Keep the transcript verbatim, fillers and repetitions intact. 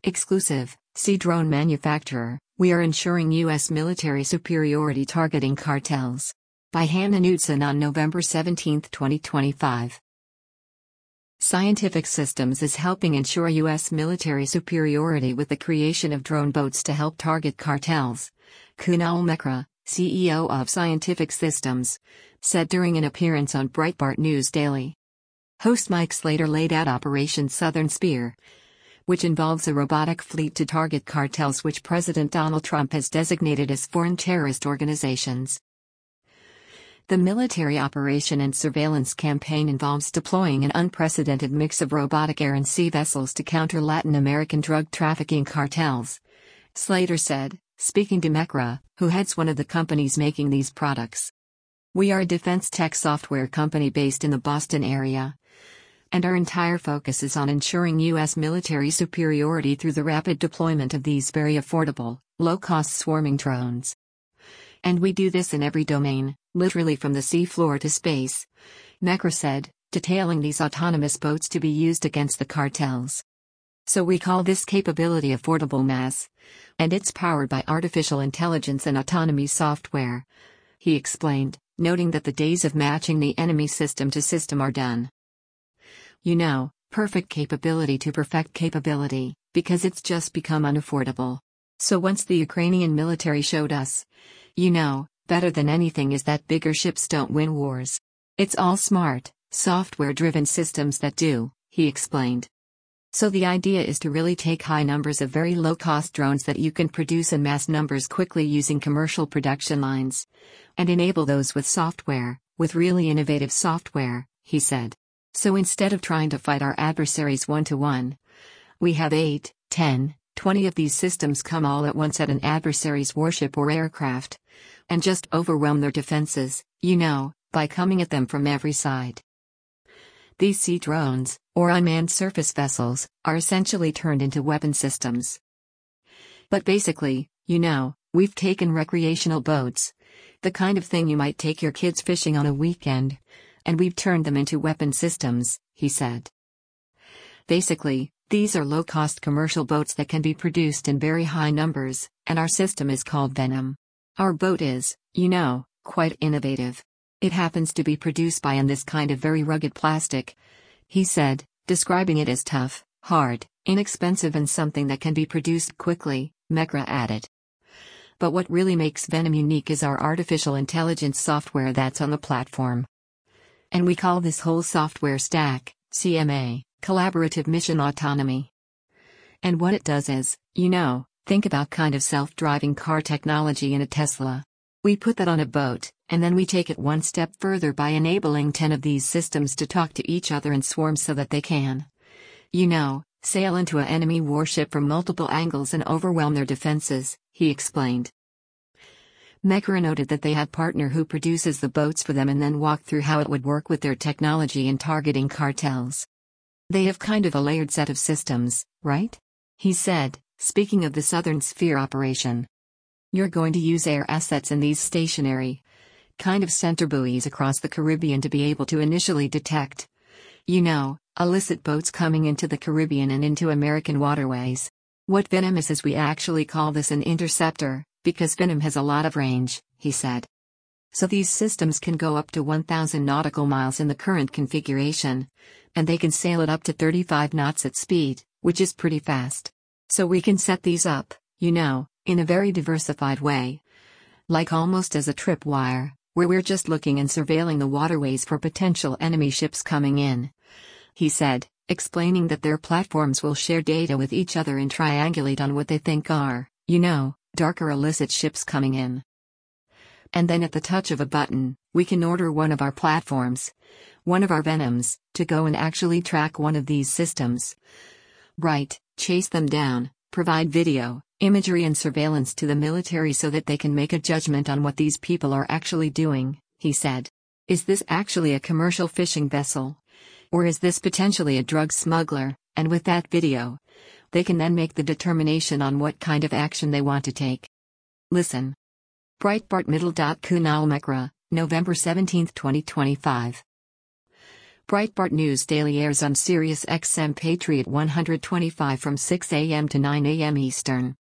Exclusive, Sea drone manufacturer, we are ensuring U S military superiority targeting cartels. By Hannah Knutson on November seventeenth, twenty twenty-five. Scientific Systems is helping ensure U S military superiority with the creation of drone boats to help target cartels. Kunal Mehra, C E O of Scientific Systems, said during an appearance on Breitbart News Daily. Host Mike Slater laid out Operation Southern Spear, which involves a robotic fleet to target cartels which President Donald Trump has designated as foreign terrorist organizations. The military operation and surveillance campaign involves deploying an unprecedented mix of robotic air and sea vessels to counter Latin American drug trafficking cartels, Slater said, speaking to Mehra, who heads one of the companies making these products. We are a defense tech software company based in the Boston area, and our entire focus is on ensuring U S military superiority through the rapid deployment of these very affordable, low-cost swarming drones. And we do this in every domain, literally from the sea floor to space, Mehra said, detailing these autonomous boats to be used against the cartels. So we call this capability Affordable Mass, and it's powered by artificial intelligence and autonomy software, he explained, noting that the days of matching the enemy system to system are done. You know, perfect capability to perfect capability, because it's just become unaffordable. So once the Ukrainian military showed us, you know, better than anything is that bigger ships don't win wars. It's all smart, software-driven systems that do, he explained. So the idea is to really take high numbers of very low-cost drones that you can produce in mass numbers quickly using commercial production lines, and enable those with software, with really innovative software, he said. So instead of trying to fight our adversaries one-to-one, we have eight, ten, twenty of these systems come all at once at an adversary's warship or aircraft, and just overwhelm their defenses, you know, by coming at them from every side. These sea drones, or unmanned surface vessels, are essentially turned into weapon systems. But basically, you know, we've taken recreational boats, the kind of thing you might take your kids fishing on a weekend, and we've turned them into weapon systems, he said. Basically, these are low-cost commercial boats that can be produced in very high numbers, and our system is called Venom. Our boat is, you know, quite innovative. It happens to be produced by in this kind of very rugged plastic, he said, describing it as tough, hard, inexpensive and something that can be produced quickly, Mehra added. But what really makes Venom unique is our artificial intelligence software that's on the platform. And we call this whole software stack, C M A, Collaborative Mission Autonomy. And what it does is, you know, think about kind of self-driving car technology in a Tesla. We put that on a boat, and then we take it one step further by enabling ten of these systems to talk to each other and swarm so that they can, you know, sail into an enemy warship from multiple angles and overwhelm their defenses, he explained. Mehra noted that they had a partner who produces the boats for them and then walked through how it would work with their technology in targeting cartels. They have kind of a layered set of systems, right? He said, speaking of the Southern Sphere operation. You're going to use air assets in these stationary, kind of center buoys across the Caribbean to be able to initially detect, you know, illicit boats coming into the Caribbean and into American waterways. What Venom is is we actually call this an interceptor, because Venom has a lot of range, he said. So these systems can go up to one thousand nautical miles in the current configuration, and they can sail at up to thirty-five knots at speed, which is pretty fast. So we can set these up, you know, in a very diversified way. Like almost as a tripwire, where we're just looking and surveilling the waterways for potential enemy ships coming in, he said, explaining that their platforms will share data with each other and triangulate on what they think are, you know, darker illicit ships coming in. And then at the touch of a button, we can order one of our platforms, one of our Venoms, to go and actually track one of these systems. Right, chase them down, provide video, imagery and surveillance to the military so that they can make a judgment on what these people are actually doing, he said. Is this actually a commercial fishing vessel? Or is this potentially a drug smuggler? And with that video, they can then make the determination on what kind of action they want to take. Listen. Breitbart Middle. Kunal Mehra, November seventeenth, twenty twenty-five. Breitbart News Daily airs on Sirius X M Patriot one twenty-five from six a m to nine a m Eastern.